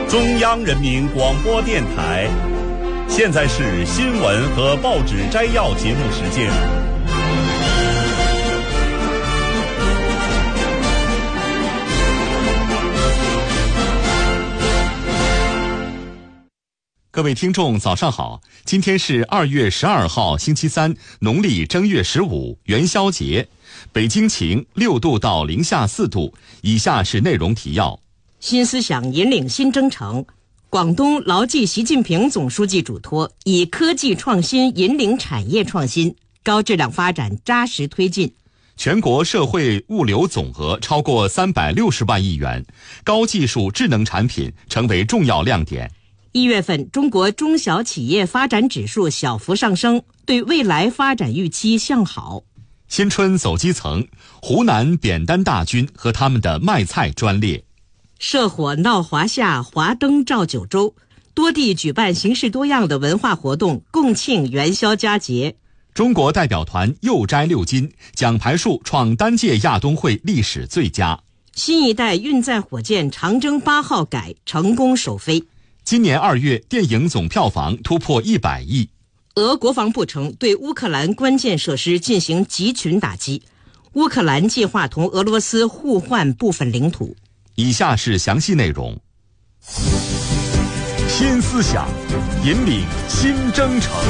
中央人民广播电台，现在是新闻和报纸摘要节目时间。 各位听众早上好，今天是2月12号星期三，农历正月15元宵节。北京晴，6度到零下4度。以下是内容提要。 新思想引领新征程，广东牢记习近平总书记嘱托，以科技创新引领产业创新，高质量发展扎实推进。 全国社会物流总额超过360万亿元，高技术智能产品成为重要亮点。 1月份中国中小企业发展指数小幅上升，对未来发展预期向好。 新春走基层，湖南扁担大军和他们的卖菜专列。 社火闹华夏，华灯照九州，多地举办形式多样的文化活动，共庆元宵佳节。 中国代表团又摘6金，奖牌数创单届亚冬会历史最佳。 新一代运载火箭长征8号改成功首飞。 今年2月，电影总票房突破100亿。 俄国防部称对乌克兰关键设施进行集群打击，乌克兰计划同俄罗斯互换部分领土。 以下是详细内容。 新思想引领新征程。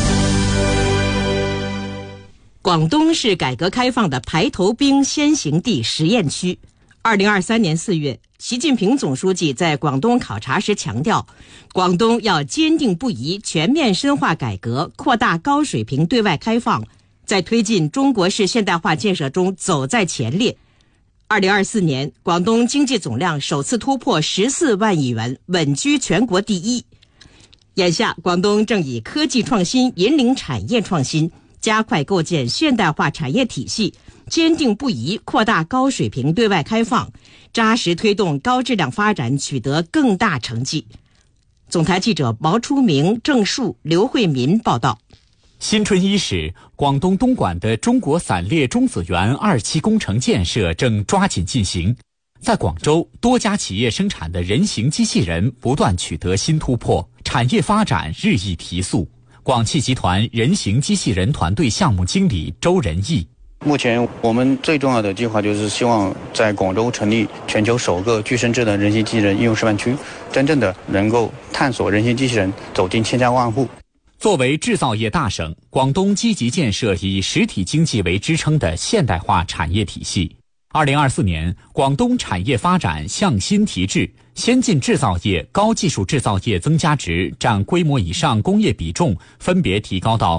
广东是改革开放的排头兵先行地实验区。2023年4月，习近平总书记在广东考察时强调，广东要坚定不移全面深化改革，扩大高水平对外开放，在推进中国式现代化建设中走在前列。2024年，广东经济总量首次突破14万亿元，稳居全国第一。眼下，广东正以科技创新引领产业创新，加快构建现代化产业体系，坚定不移扩大高水平对外开放，扎实推动高质量发展取得更大成绩。总台记者毛初明、郑树、刘慧民报道。 新春伊始，广东东莞的中国散裂中子源2期工程建设正抓紧进行。在广州，多家企业生产的人形机器人不断取得新突破，产业发展日益提速。广汽集团人形机器人团队项目经理周仁义： 目前我们最重要的计划就是希望在广州成立全球首个具身智能人形机器人应用示范区，真正的能够探索人形机器人走进千家万户。 作为制造业大省，广东积极建设以实体经济为支撑的现代化产业体系。2024年，广东产业发展向新提质，先进制造业、高技术制造业增加值占规模以上工业比重分别提高到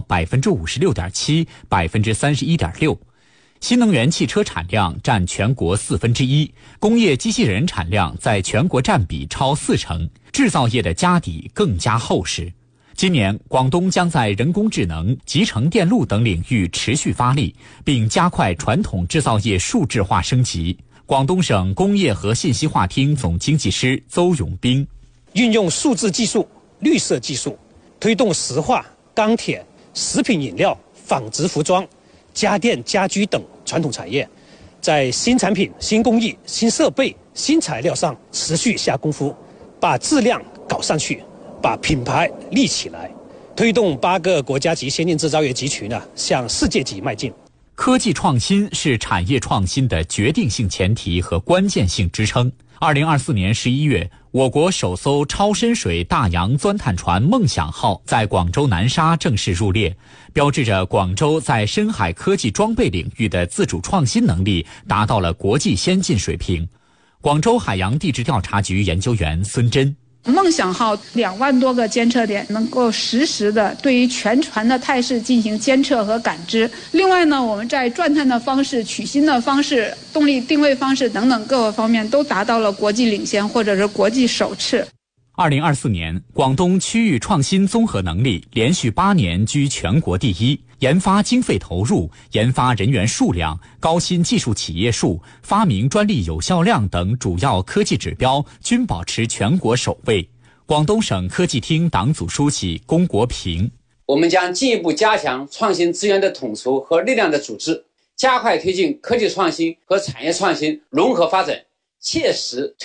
56.7%、31.6%。新能源汽车产量占全国1/4，工业机器人产量在全国占比超40%，制造业的家底更加厚实。今年，广东将在人工智能、集成电路等领域持续发力，并加快传统制造业数质化升级。广东省工业和信息化厅总经济师邹永斌： 运用数字技术、绿色技术，推动石化、钢铁、食品饮料、纺织服装、家电家居等传统产业，在新产品、新工艺、新设备、新材料上持续下功夫，把质量搞上去，把品牌立起来，推动8个国家级先进制造业集群向世界级迈进。 科技创新是产业创新的决定性前提和关键性支撑。2024年11月，我国首艘超深水大洋钻探船梦想号在广州南沙正式入列，标志着广州在深海科技装备领域的自主创新能力达到了国际先进水平。广州海洋地质调查局研究员孙真： 梦想号2万多个监测点能够实时的对于全船的态势进行监测和感知。另外呢，我们在钻探的方式、取芯的方式、动力定位方式等等各个方面都达到了国际领先或者是国际首次。 2024年，广东区域创新综合能力连续8年居全国第一，研发经费投入、研发人员数量、高新技术企业数、发明专利有效量等主要科技指标均保持全国首位。广东省科技厅党组书记龚国平： 我们将进一步加强创新资源的统筹和力量的组织，加快推进科技创新和产业创新融合发展，切实推动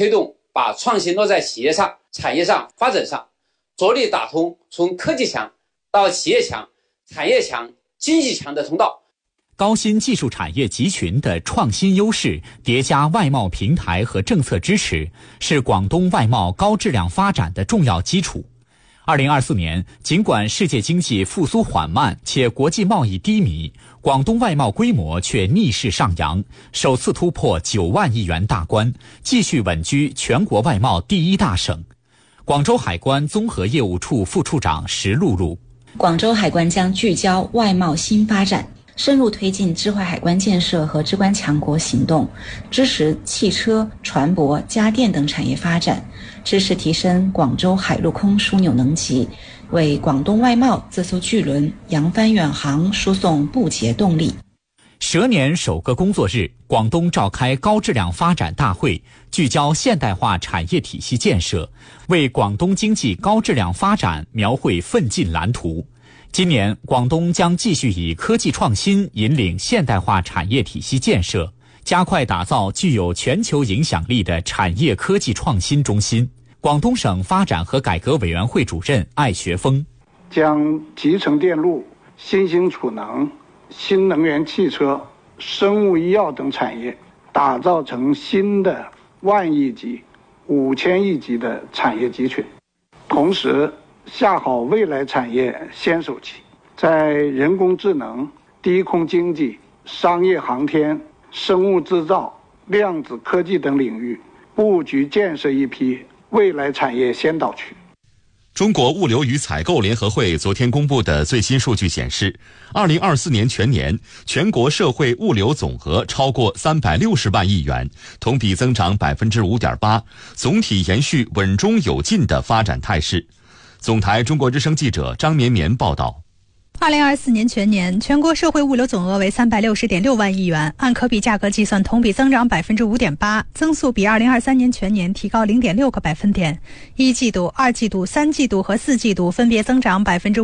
把创新落在企业上、产业上、发展上，着力打通从科技强到企业强、产业强、经济强的通道。 高新技术产业集群的创新优势叠加外贸平台和政策支持，是广东外贸高质量发展的重要基础。2024年，尽管世界经济复苏缓慢且国际贸易低迷，广东外贸规模却逆势上扬，首次突破9万亿元大关，继续稳居全国外贸第1大省。广州海关综合业务处副处长石露露： 广州海关将聚焦外贸新发展，深入推进智慧海关建设和智关强国行动，支持汽车、船舶、家电等产业发展，支持提升广州海陆空枢纽能级，为广东外贸自艘巨轮扬帆远航输送不竭动力。 蛇年首个工作日，广东召开高质量发展大会，聚焦现代化产业体系建设，为广东经济高质量发展描绘奋进蓝图。今年，广东将继续以科技创新引领现代化产业体系建设，加快打造具有全球影响力的产业科技创新中心。广东省发展和改革委员会主任艾学峰： 将集成电路、新兴储能、新能源汽车、生物医药等产业打造成新的10000亿级、5000亿级的产业集群，同时下好未来产业先手棋，在人工智能、低空经济、商业航天、生物制造、量子科技等领域布局建设一批未来产业先导区。 中国物流与采购联合会昨天公布的最新数据显示，2024年全年全国社会物流总额超过360万亿元，同比增长 5.8%， 总体延续稳中有进的发展态势。总台中国之声记者张绵绵报道。 2024年全年，全国社会物流总额为360.6万亿元，按可比价格计算，同比增长 5.8%， 增速比2023年全年提高 0.6个百分点。一季度、二季度、三季度和四季度分别增长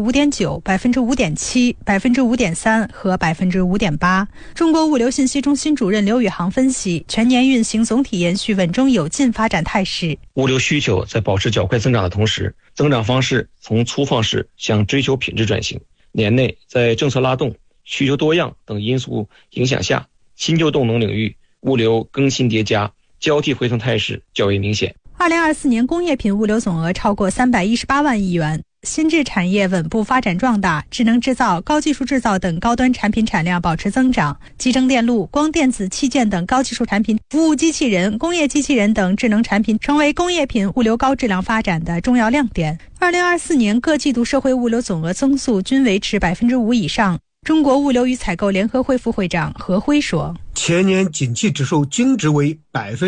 5.9%、5.7%、5.3% 和 5.8%。中国物流信息中心主任刘宇航分析，全年运行总体延续稳中有进发展态势。 物流需求在保持较快增长的同时，增长方式从粗放式向追求品质转型。年内，在政策拉动、需求多样等因素影响下，新旧动能领域物流更新叠加、交替回升态势较为明显。 2024年工业品物流总额超过318万亿元，新质产业稳步发展壮大，智能制造、高技术制造等高端产品产量保持增长，集成电路、光电子器件等高技术产品、服务机器人、工业机器人等智能产品成为工业品物流高质量发展的重要亮点。2024年各季度社会物流总额增速均维持 5% 以上。中国物流与采购联合会副会长何辉说： 全年景气指数均值为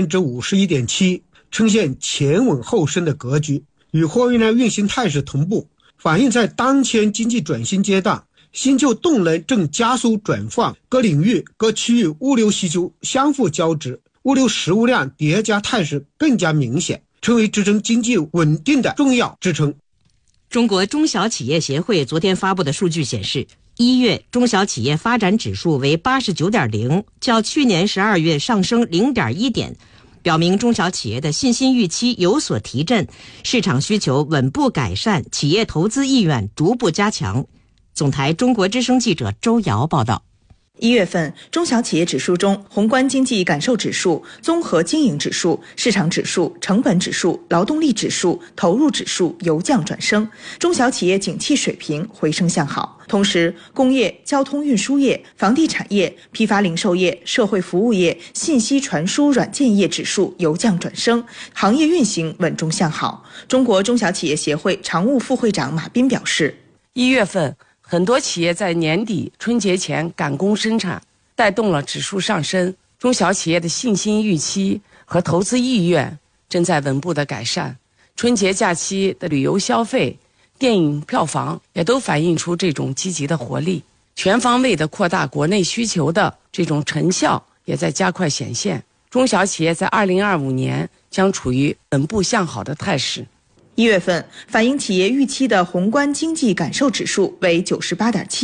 51.7%， 呈现前稳后升的格局，与货运量运行态势同步，反映在当前经济转型阶段，新旧动能正加速转换，各领域各区域物流需求相互交织，物流实物量叠加态势更加明显，成为支撑经济稳定的重要支撑。 中国中小企业协会昨天发布的数据显示，1月中小企业发展指数为 89.0， 较去年12月上升 0.1 点，表明中小企业的信心预期有所提振，市场需求稳步改善，企业投资意愿逐步加强。总台中国之声记者周瑶报道。 1月份中小企业指数中，宏观经济感受指数、综合经营指数、市场指数、成本指数、劳动力指数、投入指数由降转升，中小企业景气水平回升向好。同时，工业、交通运输业、房地产业、批发零售业、社会服务业、信息传输软件业指数由降转升，行业运行稳中向好。中国中小企业协会常务副会长马斌表示 ，1月份很多企业在年底春节前赶工生产，带动了指数上升。中小企业的信心预期和投资意愿正在稳步的改善。春节假期的旅游消费、电影票房也都反映出这种积极的活力。全方位的扩大国内需求的这种成效也在加快显现。中小企业在2025年将处于稳步向好的态势。 1月份反映企业预期的宏观经济感受指数为 98.7，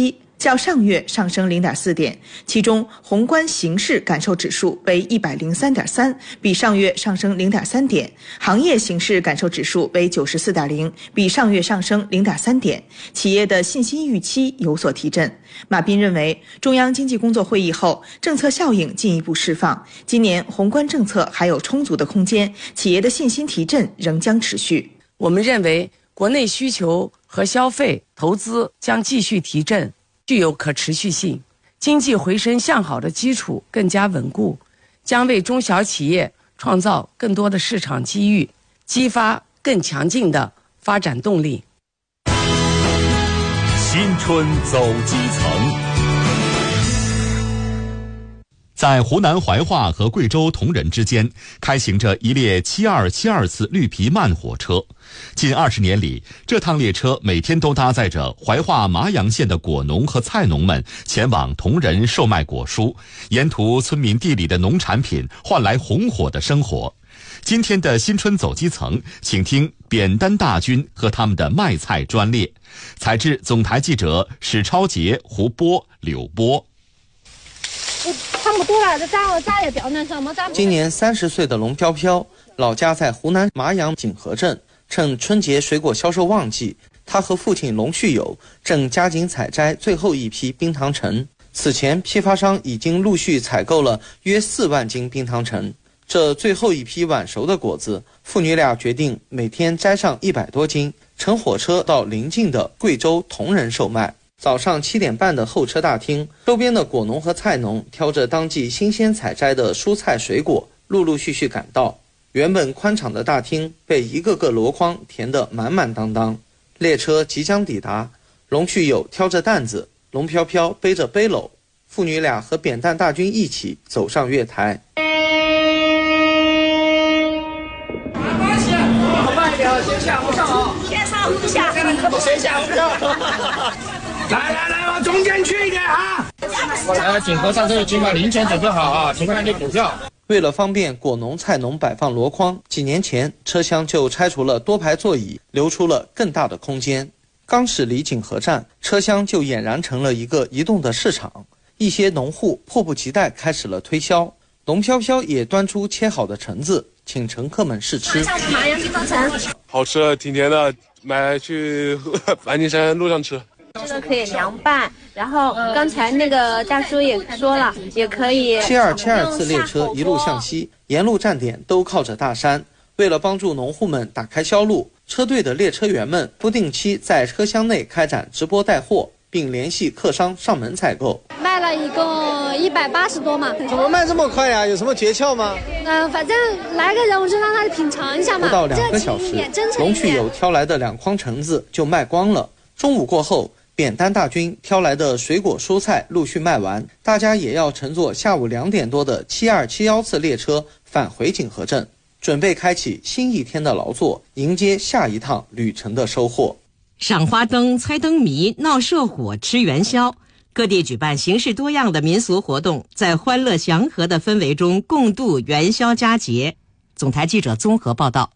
较上月上升0.4点，其中宏观形势感受指数为103.3，比上月上升0.3点；行业形势感受指数为94.0，比上月上升0.3点。企业的信心预期有所提振。马斌认为，中央经济工作会议后，政策效应进一步释放，今年宏观政策还有充足的空间，企业的信心提振仍将持续。 我们认为，国内需求和消费、投资将继续提振，具有可持续性，经济回升向好的基础更加稳固，将为中小企业创造更多的市场机遇，激发更强劲的发展动力。 新春走基层。 在湖南怀化和贵州铜仁之间开行着一列7272次绿皮慢火车。近20年里，这趟列车每天都搭载着怀化麻阳县的果农和菜农们前往铜仁售卖果蔬，沿途村民地里的农产品换来红火的生活。今天的新春走基层，请听扁担大军和他们的卖菜专列。采制总台记者史超杰、胡波、柳波。 差不多了，这炸也掉那什么炸。 今年30岁的龙飘飘，老家在湖南麻阳锦河镇。趁春节水果销售旺季，他和父亲龙旭友正加紧采摘最后一批冰糖橙。此前，批发商已经陆续采购了约4万斤冰糖橙。这最后一批晚熟的果子，父女俩决定每天摘上100多斤，乘火车到邻近的贵州铜仁售卖。早上7点半的候车大厅，周边的果农和菜农挑着当季新鲜采摘的蔬菜水果，陆陆续续赶到。原本宽敞的大厅被一个个箩筐填得满满当当。列车即将抵达，龙旭友挑着担子，龙飘飘背着背篓，父女俩和扁担大军一起走上月台。 慢点，先下不上啊！ 先上不下， 先下不上。来，往中间去一点啊！锦河上这个尽管零钱准备好啊，情况下就补票。 为了方便果农菜农摆放箩筐，几年前车厢就拆除了多排座椅，留出了更大的空间。刚驶离锦河站，车厢就俨然成了一个移动的市场。一些农户迫不及待开始了推销。龙飘飘也端出切好的橙子，请乘客们试吃。 麻阳冰糖橙， 好吃，挺甜的，买来去安定山路上吃。 这个可以凉拌，然后刚才那个大叔也说了，也可以。 7272次列车一路向西，沿路站点都靠着大山。为了帮助农户们打开销路，车队的列车员们不定期在车厢内开展直播带货，并联系客商上门采购。 卖了一共180多嘛。 怎么卖这么快呀？有什么诀窍吗？ 反正来个人我就让他品尝一下嘛。 不到2个小时，龙旭友挑来的2筐橙子就卖光了。中午过后，扁担大军挑来的水果蔬菜陆续卖完，大家也要乘坐下午2点多的7271次列车返回锦河镇，准备开启新一天的劳作，迎接下一趟旅程的收获。 赏花灯、猜灯谜、闹社火、吃元宵，各地举办形式多样的民俗活动，在欢乐祥和的氛围中共度元宵佳节。总台记者综合报道。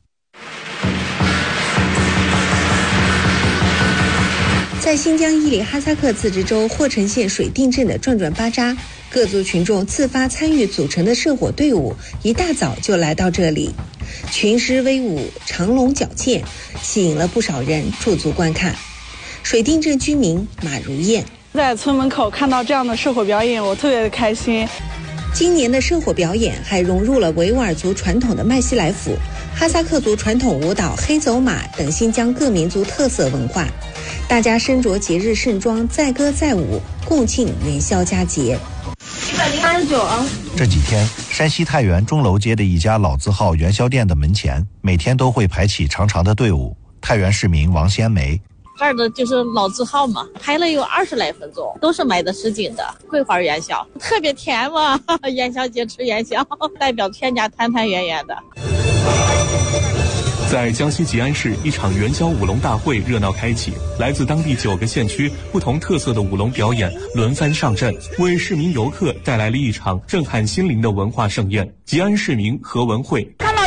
在新疆伊犁哈萨克自治州霍城县水定镇的转转巴扎，各族群众自发参与组成的社火队伍一大早就来到这里，群狮威武，长龙矫健，吸引了不少人驻足观看。水定镇居民马如燕在村门口看到这样的社火表演，我特别的开心。 今年的社火表演还融入了维吾尔族传统的麦西来府、哈萨克族传统舞蹈黑走马等新疆各民族特色文化，大家身着节日盛装，载歌载舞，共庆元宵佳节。 189。 这几天，山西太原钟楼街的一家老字号元宵店的门前，每天都会排起长长的队伍。太原市民王先梅。 这儿的就是老字号嘛，排了有20来分钟，都是买的10斤的桂花元宵，特别甜嘛。元宵节吃元宵，代表全家团团圆圆的。 在江西吉安市，一场元宵舞龙大会热闹开启，来自当地9个县区不同特色的舞龙表演轮番上阵，为市民游客带来了一场震撼心灵的文化盛宴。吉安市民何文慧看到这些舞龙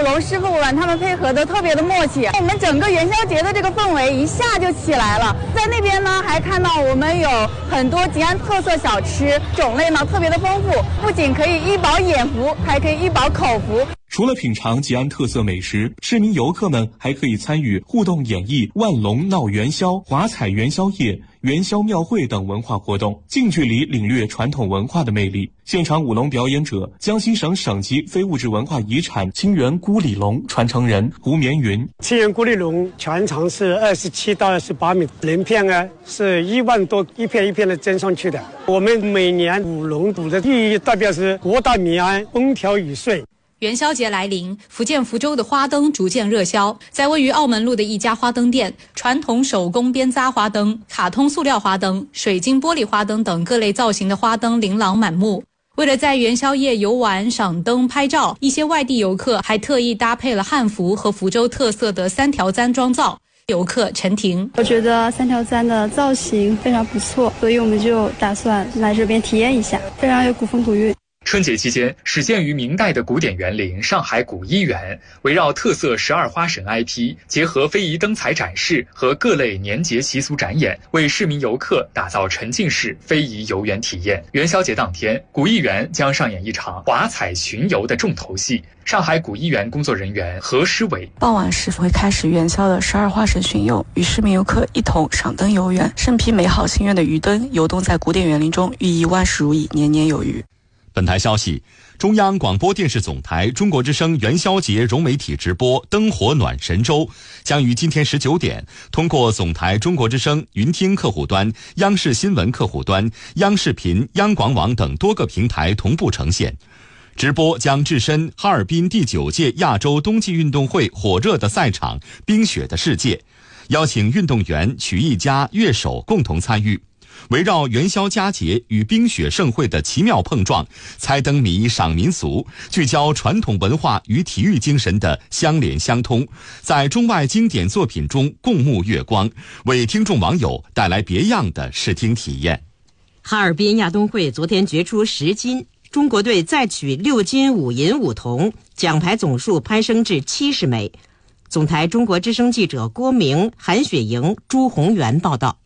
龙师傅们他们配合的特别的默契，我们整个元宵节的这个氛围一下就起来了。在那边呢，还看到我们有很多吉安特色小吃，种类呢特别的丰富，不仅可以一饱眼福，还可以一饱口福。 除了品尝吉安特色美食，市民游客们还可以参与互动演绎万龙闹元宵、华彩元宵夜、元宵庙会等文化活动，近距离领略传统文化的魅力。现场舞龙表演者，江西省省级非物质文化遗产清源孤里龙传承人胡绵云。 清源孤里龙全长是27到28米，鳞片呢是1万多，一片一片的蒸上去的。我们每年舞龙舞的寓意代表是国大民安、风调雨顺。 元宵节来临，福建福州的花灯逐渐热销。在位于澳门路的一家花灯店，传统手工编扎花灯、卡通塑料花灯、水晶玻璃花灯等各类造型的花灯琳琅满目。为了在元宵夜游玩、赏灯、拍照，一些外地游客还特意搭配了汉服和福州特色的3条簪妆造。游客陈婷， 我觉得3条簪的造型非常不错，所以我们就打算来这边体验一下，非常有古风古韵。 春节期间，始建于明代的古典园林上海古一园，围绕特色12花神 IP， 结合非遗灯彩展示和各类年节习俗展演，为市民游客打造沉浸式非遗游园体验。元宵节当天，古一园将上演一场华彩巡游的重头戏。上海古一园工作人员何诗伟， 傍晚时会开始元宵的12花神巡游，与市民游客一同赏灯游园，身披美好心愿的鱼灯游动在古典园林中，寓意万事如意，年年有余。 本台消息，中央广播电视总台中国之声元宵节融媒体直播灯火暖神州将于今天19点通过总台中国之声云听客户端、央视新闻客户端、央视频、央广网等多个平台同步呈现。直播将置身哈尔滨第9届亚洲冬季运动会火热的赛场冰雪的世界，邀请运动员、曲艺家、乐手共同参与。围绕元宵佳节与冰雪盛会的奇妙碰撞，猜灯谜赏民俗，聚焦传统文化与体育精神的相连相通，在中外经典作品中共沐月光，为听众网友带来别样的视听体验。 哈尔滨亚冬会昨天决出10金，中国队再取6金5银5铜，奖牌总数攀升至70枚。总台中国之声记者郭明、韩雪莹、朱宏元报道。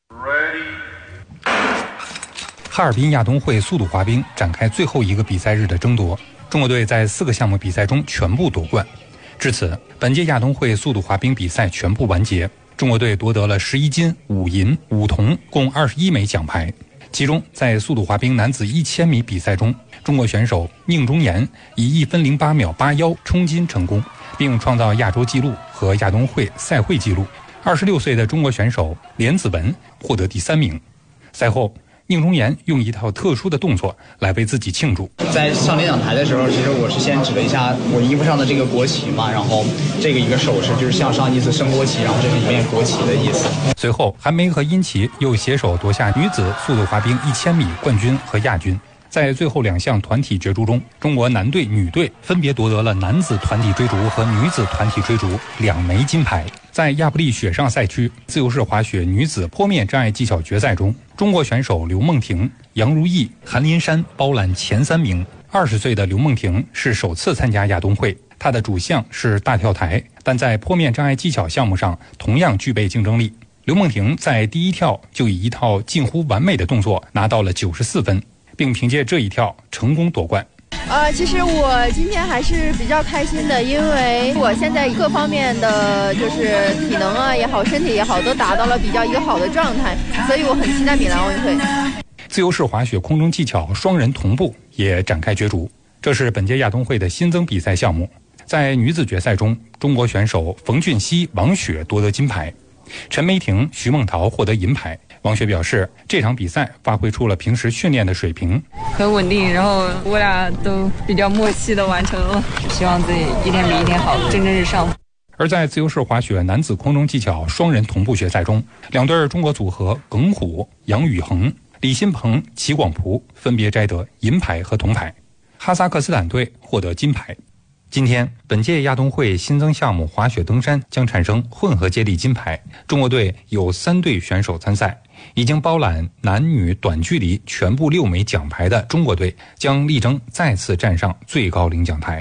哈尔滨亚冬会速度滑冰展开最后一个比赛日的争夺，中国队在4个项目比赛中全部夺冠。至此，本届亚冬会速度滑冰比赛全部完结，中国队夺得了11金5银5铜，共21枚奖牌。其中，在速度滑冰男子1000米比赛中，中国选手宁中岩以1分08秒81冲金成功，并创造亚洲纪录和亚冬会赛会纪录。26岁的中国选手连子文获得第3名。赛后，宁中岩用一套特殊的动作来为自己庆祝。 在上领奖台的时候，其实我是先指了一下我衣服上的这个国旗嘛，然后这个一个手势就是向上意思升国旗，然后这是一面国旗的意思。 随后，韩梅和殷琦又携手夺下女子速度滑冰1000米冠军和亚军。在最后2项团体角逐中，中国男队、女队分别夺得了男子团体追逐和女子团体追逐2枚金牌。在亚布力雪上赛区自由式滑雪女子坡面障碍技巧决赛中，中国选手刘梦婷、杨如意、韩林珊包揽前3名。20岁的刘梦婷是首次参加亚冬会，她的主项是大跳台，但在坡面障碍技巧项目上同样具备竞争力。刘梦婷在第1跳就以一套近乎完美的动作拿到了94分，并凭借这一跳成功夺冠。 其实我今天还是比较开心的，因为我现在各方面的就是体能啊也好，身体也好，都达到了比较一个好的状态，所以我很期待米兰奥运会。 自由式滑雪空中技巧双人同步也展开角逐，这是本届亚冬会的新增比赛项目。在女子决赛中，中国选手冯俊熙、王雪夺得金牌，陈梅婷、徐梦桃获得银牌。王雪表示，这场比赛发挥出了平时训练的水平， 很稳定，然后我俩都比较默契的完成了，希望自己一天比一天好，蒸蒸日上。 而在自由式滑雪男子空中技巧双人同步决赛中，2对中国组合耿虎、杨宇恒、李新鹏、齐广璞分别摘得银牌和铜牌，哈萨克斯坦队获得金牌。今天，本届亚冬会新增项目滑雪登山将产生混合接力金牌，中国队有3队选手参赛。已经包揽男女短距离全部6枚奖牌的中国队将力争再次站上最高领奖台。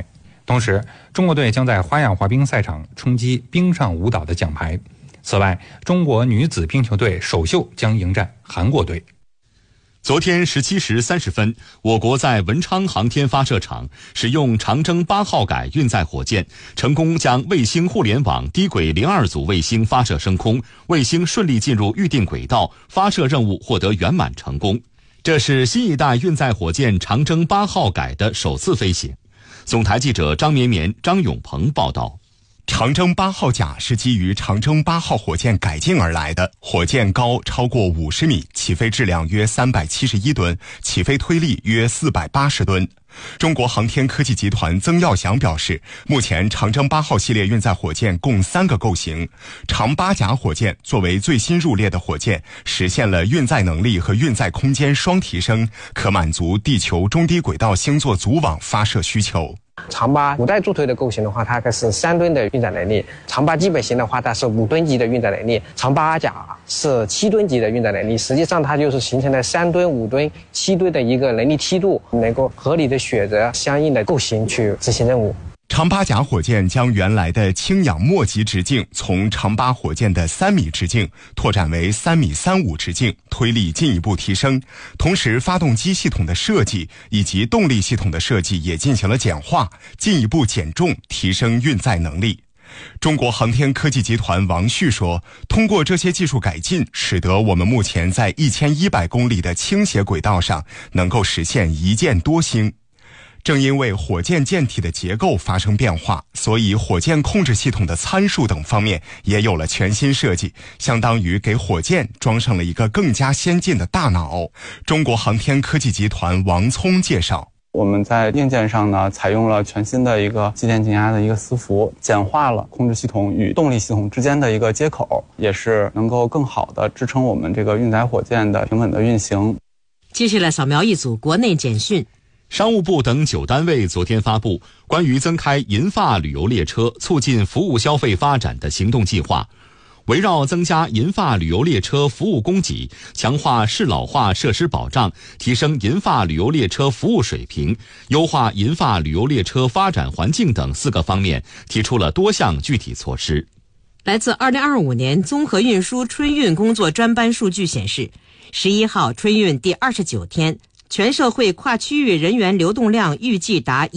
同时，中国队将在花样滑冰赛场冲击冰上舞蹈的奖牌。此外，中国女子冰球队首秀将迎战韩国队。 昨天17时30分，我国在文昌航天发射场使用长征8号改运载火箭，成功将卫星互联网低轨02组卫星发射升空，卫星顺利进入预定轨道，发射任务获得圆满成功。这是新一代运载火箭长征8号改的首次飞行。总台记者张绵绵、张永鹏报道。 长征8号甲是基于长征8号火箭改进而来的，火箭高超过50米，起飞质量约371吨，起飞推力约480吨。中国航天科技集团曾耀祥表示，目前长征8号系列运载火箭共3个构型，长8甲火箭作为最新入列的火箭，实现了运载能力和运载空间双提升，可满足地球中低轨道星座组网发射需求。 长8五代助推的构型的话，它是3吨的运载能力；长8基本型的话，它是5吨级的运载能力；长8甲是7吨级的运载能力。实际上，它就是形成了3吨、5吨、7吨的一个能力梯度，能够合理的选择相应的构型去执行任务。 长8甲火箭将原来的氢氧末级直径从长8火箭的3米直径拓展为3米35直径，推力进一步提升。同时，发动机系统的设计以及动力系统的设计也进行了简化，进一步减重，提升运载能力。中国航天科技集团王旭说，通过这些技术改进，使得我们目前在1100公里的倾斜轨道上能够实现一箭多星。正因为火箭舰体的结构发生变化，所以火箭控制系统的参数等方面也有了全新设计，相当于给火箭装上了一个更加先进的大脑。中国航天科技集团王聪介绍， 我们在硬件上呢，采用了全新的一个机电静压的一个伺服，简化了控制系统与动力系统之间的一个接口，也是能够更好的支撑我们这个运载火箭的平稳的运行。 接下来扫描一组国内简讯。 商务部等9单位昨天发布关于增开银发旅游列车促进服务消费发展的行动计划，围绕增加银发旅游列车服务供给，强化适老化设施保障，提升银发旅游列车服务水平，优化银发旅游列车发展环境等4个方面，提出了多项具体措施。 来自2025年综合运输春运工作专班数据显示，11号春运第29天，全社会跨区域人员流动量预计达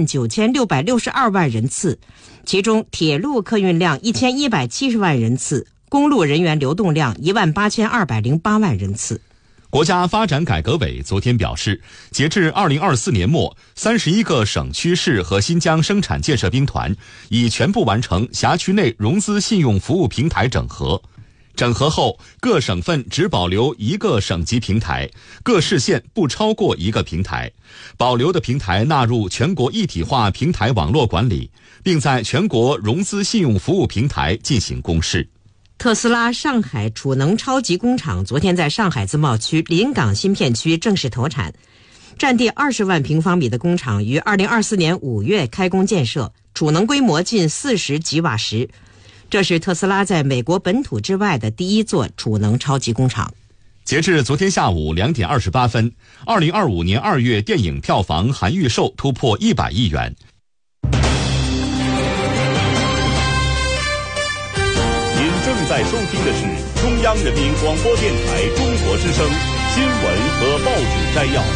19662万人次，其中铁路客运量1170万人次，公路人员流动量18208万人次。 国家发展改革委昨天表示，截至2024年末，31个省区市和新疆生产建设兵团已全部完成辖区内融资信用服务平台整合。整合后，各省份只保留1个省级平台，各市县不超过1个平台，保留的平台纳入全国一体化平台网络管理，并在全国融资信用服务平台进行公示。 特斯拉上海储能超级工厂昨天在上海自贸区临港新片区正式投产，占地20万平方米的工厂于2024年5月开工建设，储能规模近40吉瓦时。这是特斯拉在美国本土之外的第1座储能超级工厂。 截至昨天下午2点28分，2025年2月电影票房含预售突破100亿元。 您正在收听的是中央人民广播电台中国之声新闻和报纸摘要。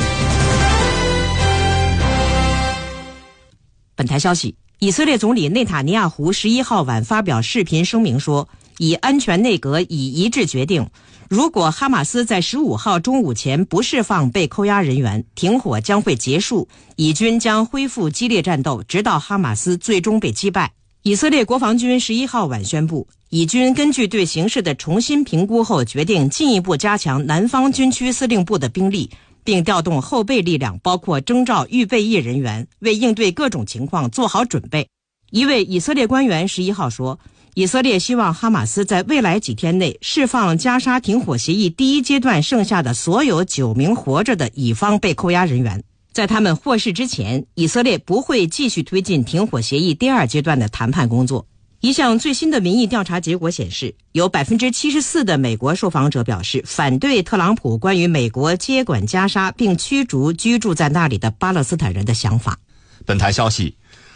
本台消息，以色列总理内塔尼亚胡11号晚发表视频声明说，以安全内阁已一致决定，如果哈马斯在15号中午前不释放被扣押人员，停火将会结束，以军将恢复激烈战斗，直到哈马斯最终被击败。以色列国防军11号晚宣布，以军根据对形势的重新评估后，决定进一步加强南方军区司令部的兵力，并调动后备力量，包括征召预备役人员，为应对各种情况做好准备。一位以色列官员11号说，以色列希望哈马斯在未来几天内释放加沙停火协议第1阶段剩下的所有9名活着的以方被扣押人员。在他们获释之前，以色列不会继续推进停火协议第2阶段的谈判工作。一项最新的民意调查结果显示，有 74% 的美国受访者表示反对特朗普关于美国接管加沙并驱逐居住在那里的巴勒斯坦人的想法。 本台消息，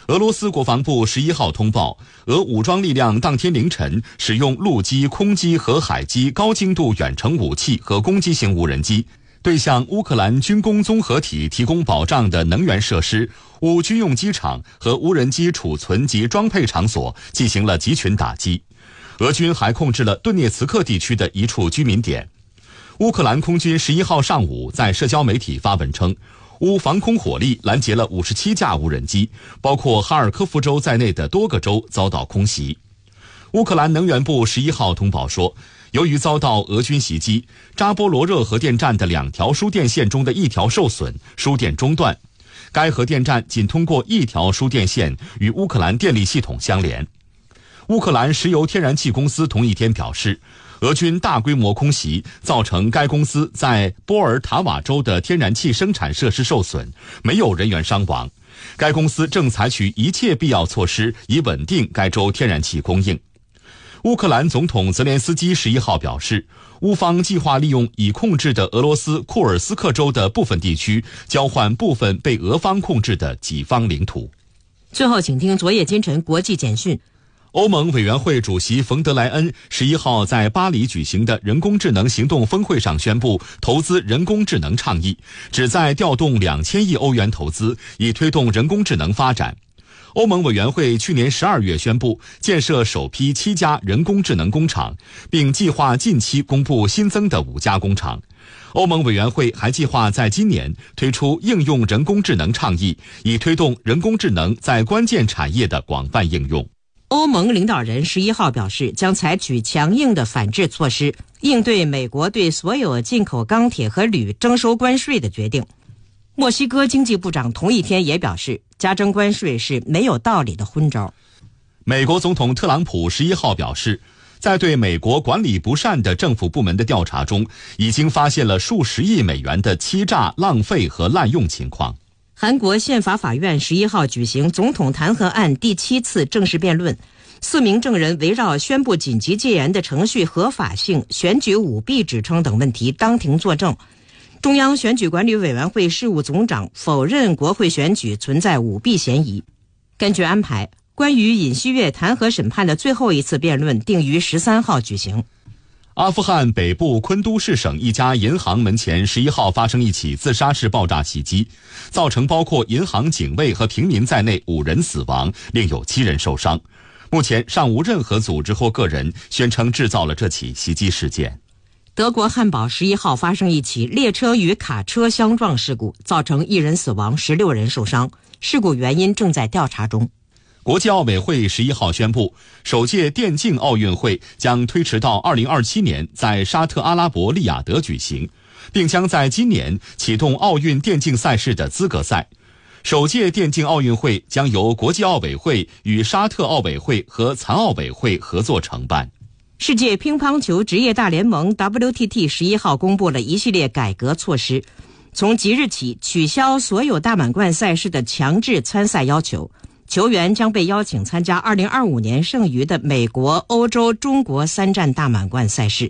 俄罗斯国防部11号通报，俄武装力量当天凌晨使用陆基、空基和海基高精度远程武器和攻击型无人机，对向乌克兰军工综合体提供保障的能源设施、乌军用机场和无人机储存及装配场所进行了集群打击。俄军还控制了顿涅茨克地区的一处居民点。乌克兰空军11号上午在社交媒体发文称，乌防空火力拦截了57架无人机，包括哈尔科夫州在内的多个州遭到空袭。乌克兰能源部11号通报说，由于遭到俄军袭击，扎波罗热核电站的2条输电线中的1条受损，输电中断。该核电站仅通过1条输电线与乌克兰电力系统相连。乌克兰石油天然气公司同一天表示，俄军大规模空袭造成该公司在波尔塔瓦州的天然气生产设施受损，没有人员伤亡。该公司正采取一切必要措施以稳定该州天然气供应。乌克兰总统泽连斯基11号表示，乌方计划利用已控制的俄罗斯库尔斯克州的部分地区，交换部分被俄方控制的己方领土。 最后，请听昨夜今晨国际简讯。 欧盟委员会主席冯德莱恩11号在巴黎举行的人工智能行动峰会上宣布投资人工智能倡议，旨在调动2000亿欧元投资，以推动人工智能发展。欧盟委员会去年12月宣布建设首批7家人工智能工厂，并计划近期公布新增的5家工厂。欧盟委员会还计划在今年推出应用人工智能倡议，以推动人工智能在关键产业的广泛应用。 欧盟领导人11号表示，将采取强硬的反制措施，应对美国对所有进口钢铁和铝征收关税的决定。墨西哥经济部长同一天也表示，加征关税是没有道理的昏招。 美国总统特朗普11号表示，在对美国管理不善的政府部门的调查中，已经发现了数十亿美元的欺诈、浪费和滥用情况。 韩国宪法法院11号举行总统弹劾案第7次正式辩论，4名证人围绕宣布紧急戒严的程序合法性、选举舞弊指称等问题当庭作证。中央选举管理委员会事务总长否认国会选举存在舞弊嫌疑。根据安排，关于尹锡悦弹劾审判的最后一次辩论定于13号举行。 阿富汗北部昆都士省一家银行门前11号发生一起自杀式爆炸袭击，造成包括银行警卫和平民在内5人死亡，另有7人受伤。目前尚无任何组织或个人宣称制造了这起袭击事件。 德国汉堡11号发生一起列车与卡车相撞事故，造成1人死亡，16人受伤，事故原因正在调查中。 国际奥委会11号宣布，首届电竞奥运会将推迟到2027年在沙特阿拉伯利雅得举行，并将在今年启动奥运电竞赛事的资格赛。首届电竞奥运会将由国际奥委会与沙特奥委会和残奥委会合作承办。 世界乒乓球职业大联盟 WTT 11号公布了一系列改革措施，从即日起取消所有大满贯赛事的强制参赛要求，球员将被邀请参加2025年剩余的美国、欧洲、中国3站大满贯赛事。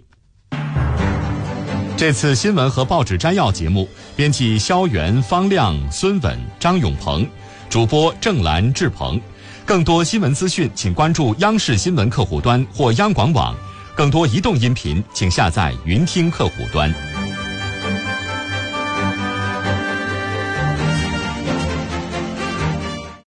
这次新闻和报纸摘要节目，编辑肖元、方亮、孙稳、张永鹏，主播郑兰、志鹏。更多新闻资讯，请关注央视新闻客户端或央广网。更多移动音频，请下载云听客户端。